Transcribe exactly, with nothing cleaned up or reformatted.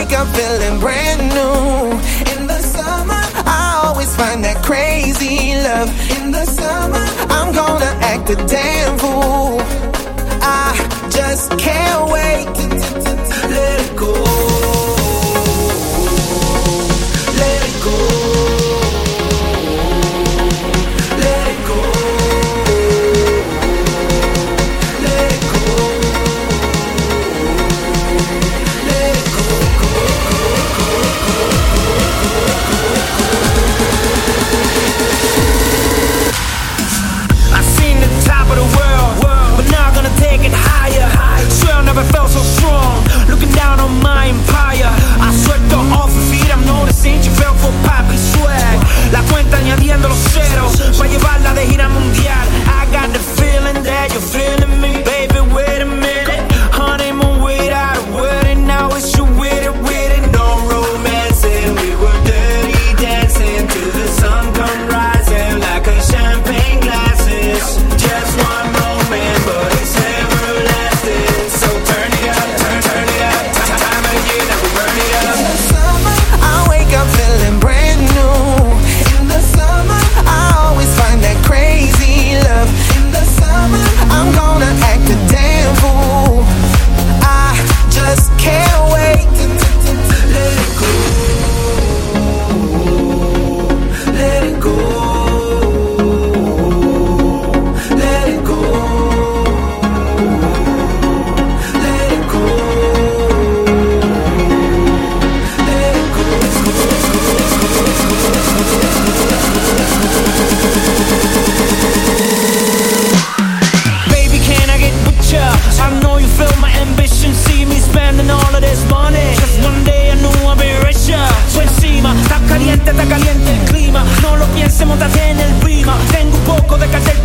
wake up feeling brand new. In the summer, I always find that crazy love. In the summer, I'm gonna act a damn fool. I just can't wait to let it go. Let it go. Let it go. Let it go. Let it go. I've seen the top of the world, but now I'm gonna take it higher. Swear I never felt so strong, looking down on my empire. I suelto off the feet, I'm noticing you fell for papi swag. La cuenta añadiendo los ceros, pa' llevarla de gira mundial. I got the feeling that you're feeling me, baby, wait a minute. Honeymoon without a wedding, now it's you with it, with it. No romancing, we were dirty dancing till the sun come rising like a champagne glasses. Just one moment, but it's everlasting. So turn it up, turn, turn it up. Time of year that we burn it up. In the summer, I wake up feeling brand new. In the summer, I always find that crazy love. In the summer, I'm gonna act a damn fool. I just can't wait to let it go. Let it go. Let it go. Let it go. Let it go. Baby, can I get with ya? I know you feel my ambition, see me spending all of this money. Just one day I knew I'd be richer. Su encima, está caliente, está caliente el clima. No lo pienses, montate en el Beamer. Tengo un poco de cartel